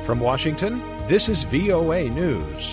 From Washington, this is VOA News.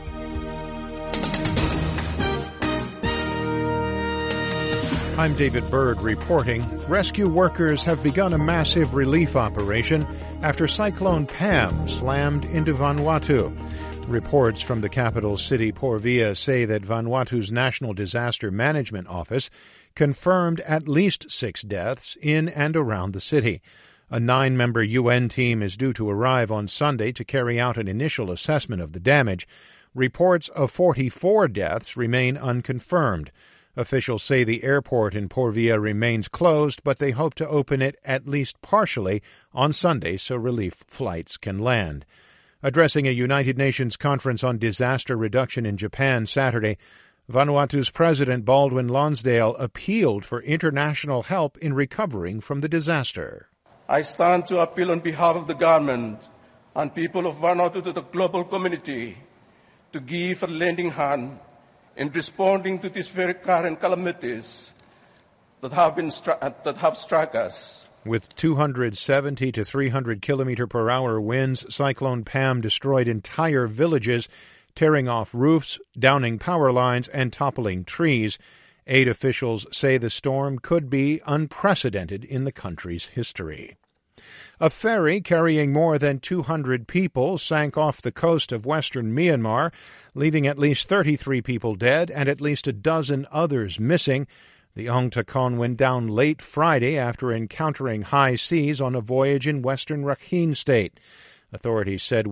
I'm David Byrd reporting. Rescue workers have begun a massive relief operation after Cyclone Pam slammed into Vanuatu. Reports from the capital city, Porvia, say that Vanuatu's National Disaster Management Office confirmed at least 6 deaths in and around the city. A 9-member UN team is due to arrive on Sunday to carry out an initial assessment of the damage. Reports of 44 deaths remain unconfirmed. Officials say the airport in Porvia remains closed, but they hope to open it at least partially on Sunday so relief flights can land. Addressing a United Nations conference on disaster reduction in Japan Saturday, Vanuatu's President Baldwin Lonsdale appealed for international help in recovering from the disaster. I stand to appeal on behalf of the government and people of Vanuatu to the global community to give a lending hand in responding to these very current calamities that have struck us. With 270 to 300 km/h winds, Cyclone Pam destroyed entire villages, tearing off roofs, downing power lines, and toppling trees. Aid officials say the storm could be unprecedented in the country's history. A ferry carrying more than 200 people sank off the coast of western Myanmar, leaving at least 33 people dead and at least a dozen others missing. The Ong Takon went down late Friday after encountering high seas on a voyage in western Rakhine State. Authorities said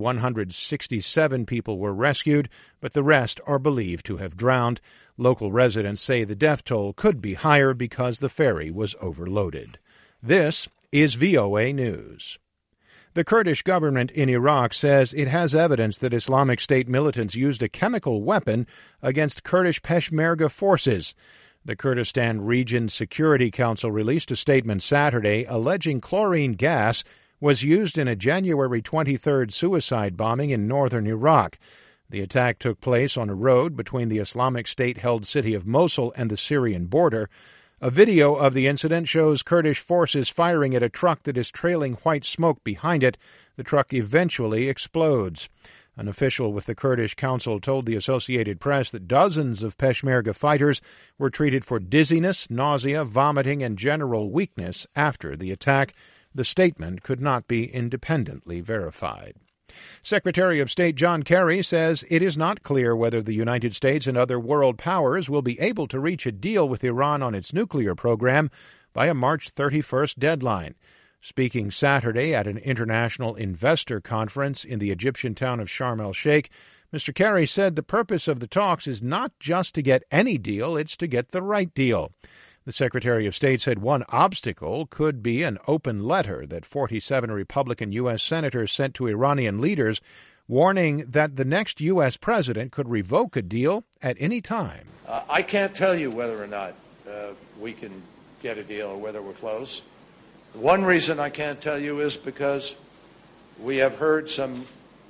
167 people were rescued, but the rest are believed to have drowned. Local residents say the death toll could be higher because the ferry was overloaded. This is VOA News. The Kurdish government in Iraq says it has evidence that Islamic State militants used a chemical weapon against Kurdish Peshmerga forces. The Kurdistan Region Security Council released a statement Saturday alleging chlorine gas was used in a January 23rd suicide bombing in northern Iraq. The attack took place on a road between the Islamic State-held city of Mosul and the Syrian border. A video of the incident shows Kurdish forces firing at a truck that is trailing white smoke behind it. The truck eventually explodes. An official with the Kurdish Council told the Associated Press that dozens of Peshmerga fighters were treated for dizziness, nausea, vomiting, and general weakness after the attack. The statement could not be independently verified. Secretary of State John Kerry says it is not clear whether the United States and other world powers will be able to reach a deal with Iran on its nuclear program by a March 31st deadline. Speaking Saturday at an international investor conference in the Egyptian town of Sharm el-Sheikh, Mr. Kerry said the purpose of the talks is not just to get any deal, it's to get the right deal. The Secretary of State said one obstacle could be an open letter that 47 Republican U.S. senators sent to Iranian leaders, warning that the next U.S. president could revoke a deal at any time. I can't tell you whether or not we can get a deal or whether we're close. One reason I can't tell you is because we have heard some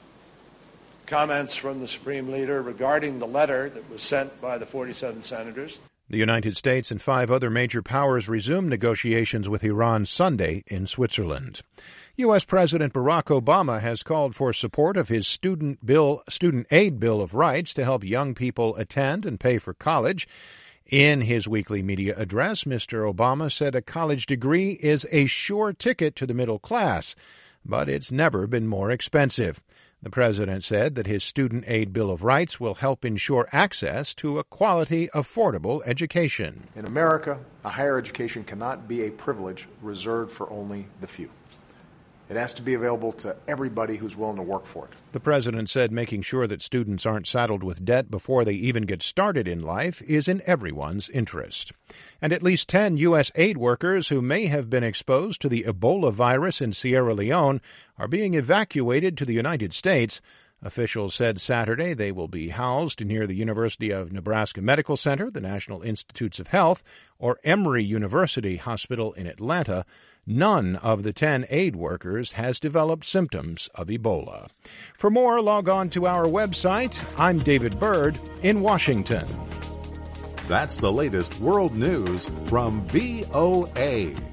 comments from the Supreme Leader regarding the letter that was sent by the 47 senators. The United States and 5 other major powers resumed negotiations with Iran Sunday in Switzerland. U.S. President Barack Obama has called for support of his student aid bill of rights to help young people attend and pay for college. In his weekly media address, Mr. Obama said a college degree is a sure ticket to the middle class, but it's never been more expensive. The president said that his student aid bill of rights will help ensure access to a quality, affordable education. In America, a higher education cannot be a privilege reserved for only the few. It has to be available to everybody who's willing to work for it. The president said making sure that students aren't saddled with debt before they even get started in life is in everyone's interest. And at least 10 U.S. aid workers who may have been exposed to the Ebola virus in Sierra Leone are being evacuated to the United States. Officials said Saturday they will be housed near the University of Nebraska Medical Center, the National Institutes of Health, or Emory University Hospital in Atlanta. None of the 10 aid workers has developed symptoms of Ebola. For more, log on to our website. I'm David Byrd in Washington. That's the latest world news from VOA.